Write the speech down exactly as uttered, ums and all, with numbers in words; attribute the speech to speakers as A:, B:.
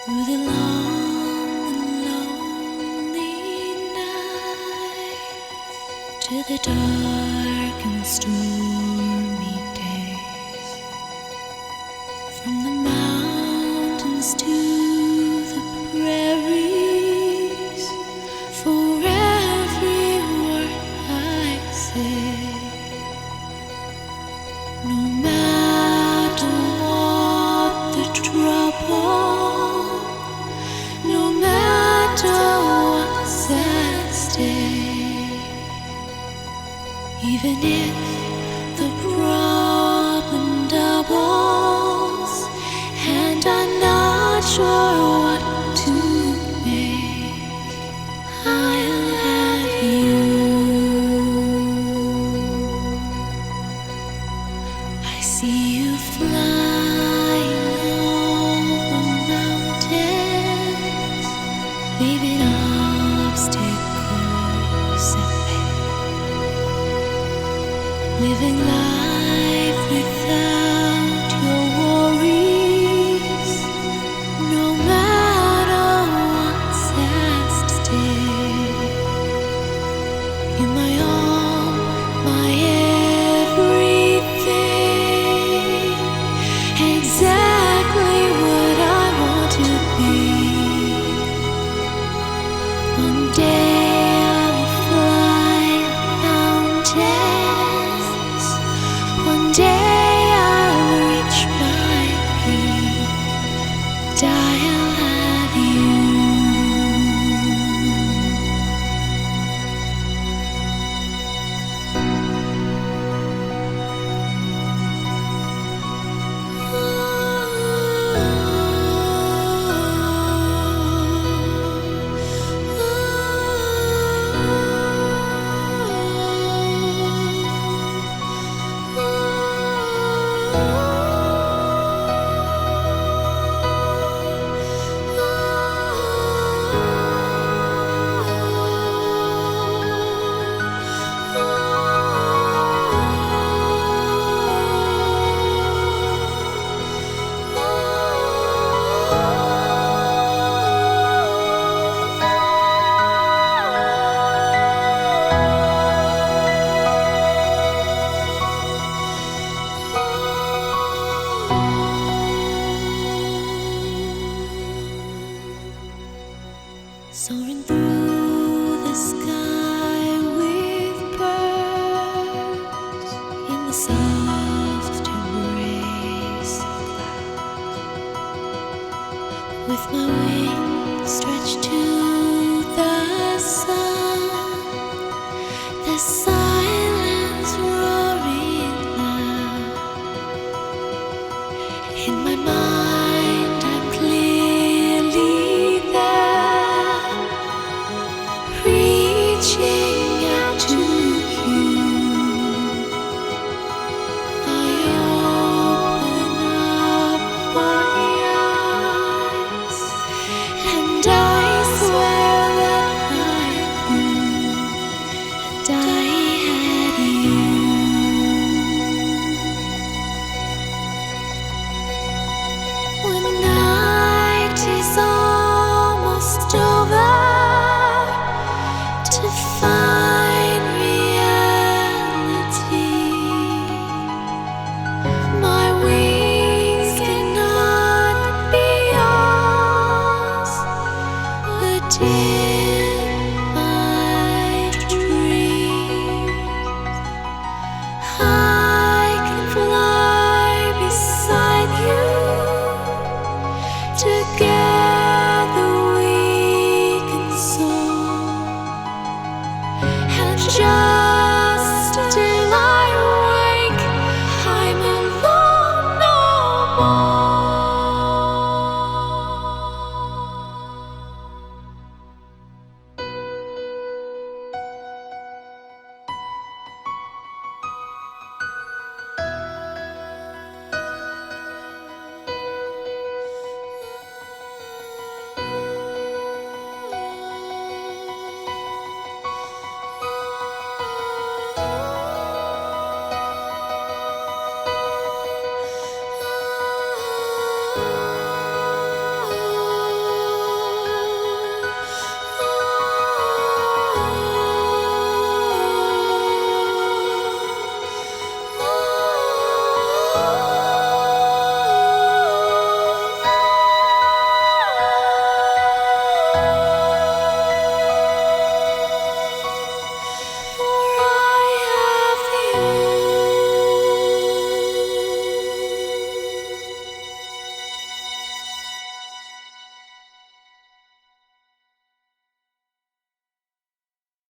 A: Through the long and lonely nights, to the dark and stormy days, from the mountains to the prairies, for every word I say, no matter what the trouble, no matter what's at stake, even if the problem doubles and I'm not sure what to make, I'll have you. I see you flying over mountains, leaving obstacles at bay, living life without your worries, no matter what's at stake. You're my all, my everything, exactly what I want to be. One day I will fly mountains, one day I'll reach my peak, and I'll have you. Soaring through the sky with birds in the soft embrace of clouds, with my wings stretched to the sun, the silence roaring loud. In my mind I'm clearly there, reaching out to you. I open up my eyes, and I swear that I grew, and I had you. When the night is almost over, to find reality, my wings cannot be yours. The day